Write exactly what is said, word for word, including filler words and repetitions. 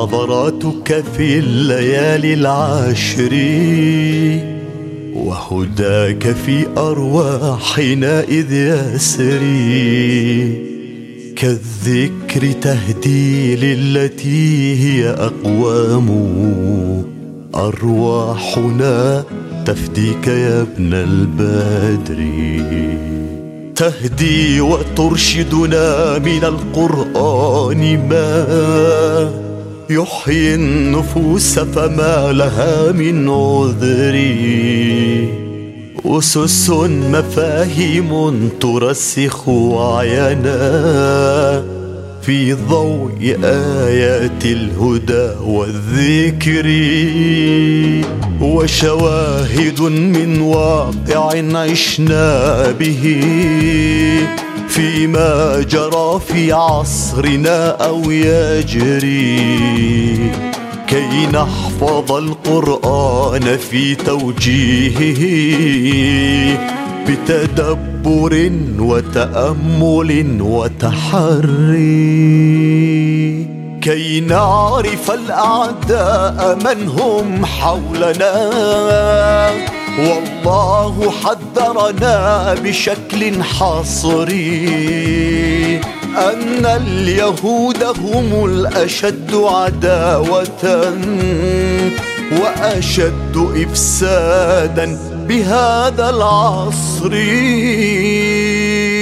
حضراتك في الليالي العشر، وهداك في أرواحنا إذ يسري، كالذكر تهدي للتي هي أقوام، أرواحنا تفديك يا ابن البدر. تهدي وترشدنا من القرآن ما يحيي النفوس فما لها من عذر، أسس مفاهيم ترسخ وعينا في ضوء آيات الهدى والذكر، وشواهد من واقع عشنا به فيما جرى في عصرنا أو يجري، كي نحفظ القرآن في توجيهه بتدبر وتأمل وتحري، كي نعرف الأعداء من هم حولنا، والله حذرنا بشكل حصري أن اليهود هم الأشد عداوة وأشد إفسادا بهذا العصر.